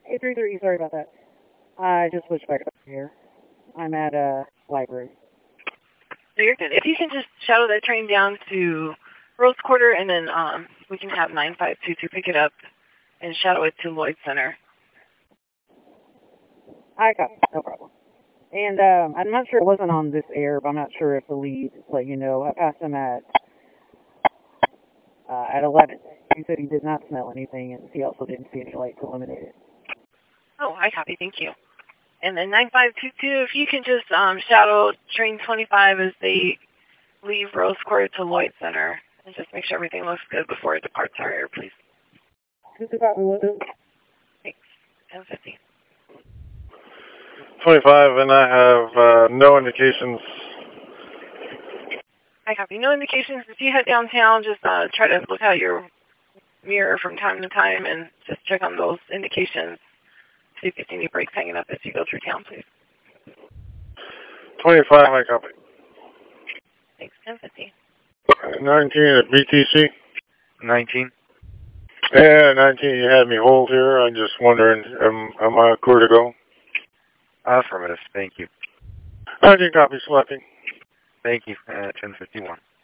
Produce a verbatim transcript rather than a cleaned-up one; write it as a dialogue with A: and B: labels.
A: eight three three, sorry about that. I just switched back up here. I'm at a library.
B: No, you're good. If you can just shadow that train down to Rose Quarter, and then um, we can have nine five two two pick it up and shadow it to Lloyd Center.
A: I got it. No problem. And um, I'm not sure, it wasn't on this air, but I'm not sure if the lead let you know. I passed him at uh, at eleven. He said he did not smell anything, and he also didn't see any lights illuminated.
B: Oh, I copy. Thank you. And then nine five two two, if you can just um, shadow train twenty-five as they leave Rose Quarter to Lloyd Center, and just make sure everything looks good before it departs our air, please.
A: Who's the copy? Will do.
B: Thanks. ten fifty.
C: twenty-five, and I have uh, no indications.
B: I copy. No indications. If you head downtown, just uh, try to look out your mirror from time to time and just check on those indications. See if you see any brakes hanging up as you go through town, please.
C: twenty-five, I copy.
B: Thanks. ten fifty.
C: nineteen at B T C.
D: nineteen.
C: Yeah, nineteen, you had me hold here. I'm just wondering, am, am I clear to go?
D: Affirmative. Thank you.
C: nineteen copy, selecting.
D: Thank you. Uh, ten fifty-one.